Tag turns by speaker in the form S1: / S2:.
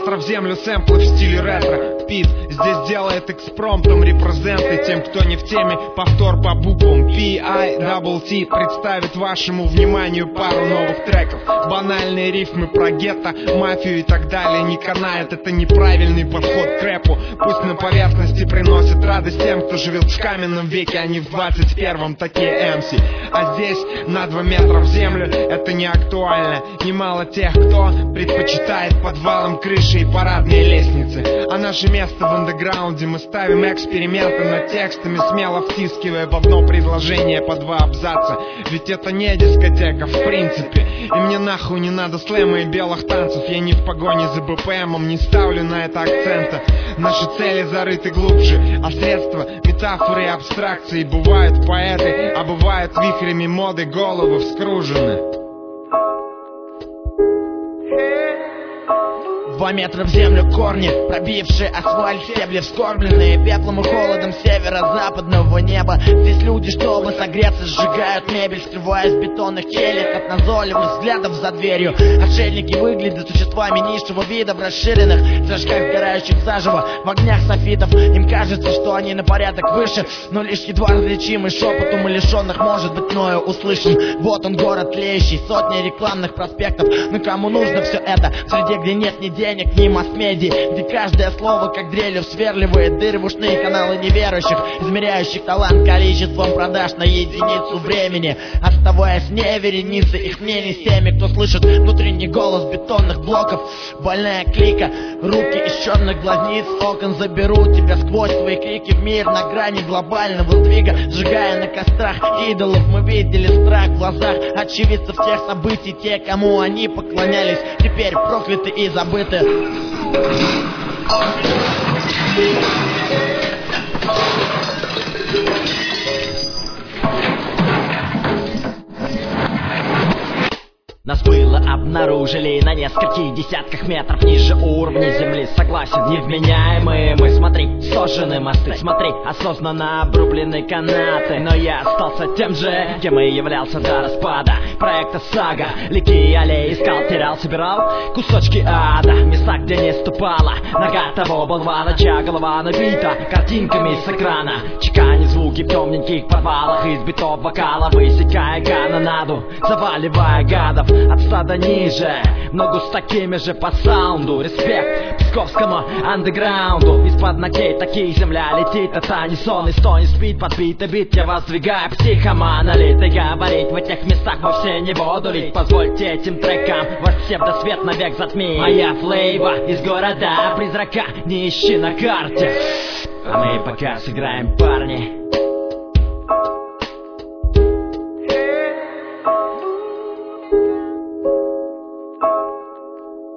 S1: метра в землю сэмплы в стиле ретро. Пит здесь делает экспромтом репрезенты тем, кто не в теме. Повтор по буквам P-I-double-T представит вашему вниманию пару новых треков. Банальные рифмы про гетто, мафию и так далее не канает. Это неправильный подход к рэпу. Пусть на поверхности приносит радость тем, кто живет в каменном веке, а не в 21-м, такие MC. А здесь на 2 метра в землю это не актуально. Немало тех, кто предпочитает подвалом крыши и парадные лестницы. А наше место в андеграунде, мы ставим эксперименты над текстами, смело втискивая в одно предложение по 2 абзаца. Ведь это не дискотека в принципе. И мне нахуй не надо слэма и белых танцев. Я не в погоне за БПМом, не ставлю на это акцента. Наши цели зарыты глубже, а средства, метафоры и абстракции. Бывают поэты, а бывают вихрями моды головы вскружены.
S2: 2 метра в землю корни, пробившие асфальт, стебли вскорбленные пеплом и холодом северо-западного неба. Здесь люди, чтобы согреться, сжигают мебель, скрываясь в бетонных кельях от назойливых взглядов за дверью. Отшельники выглядят существами низшего вида в расширенных зажигах, сгорающих заживо в огнях софитов. Им кажется, что они на порядок выше, но лишь едва различимый шепот умалишенных может быть мною услышан. Вот он, город тлеющий, сотни рекламных проспектов. Но кому нужно все это в среде, где нет ни денег, ни масс-медий, где каждое слово как дрелью сверливает дыры в ушные каналы неверующих, измеряющих талант количеством продаж на единицу времени, оставаясь вне вереницы их мнений с теми, кто слышит внутренний голос бетонных блоков. Больная клика, руки из черных глазниц окон заберут тебя сквозь твои крики в мир на грани глобального сдвига, сжигая на кострах идолов. Мы видели страх в глазах очевидцев тех событий, те, кому они поклонялись, теперь прокляты и забыты.
S3: Нас было обнаружили на нескольких десятках метров ниже уровня земли. Согласен, невменяемые мы. Смотри, сожжены мосты, смотри, осознанно обрублены канаты. Но я остался тем же, кем и являлся до распада проекта Сага. Лики аллеи искал, терял, собирал кусочки ада. Места, где не ступала нога того болвана, чья голова набита картинками с экрана. Чеканя звуки в темненьких подвалах из битов вокала, высекая канонаду, заваливая гадов от стада ниже, ногу с такими же по саунду. Респект псковскому андеграунду. Из-под ногтей такие земля летит, это не сон и сто не спит. Подбитый бит я воздвигаю психомонолит. И говорить в этих местах вовсе не буду лить. Позвольте этим трекам ваш псевдосвет навек затмить. Моя флейва из города призрака, не ищи на карте. А мы пока сыграем, парни.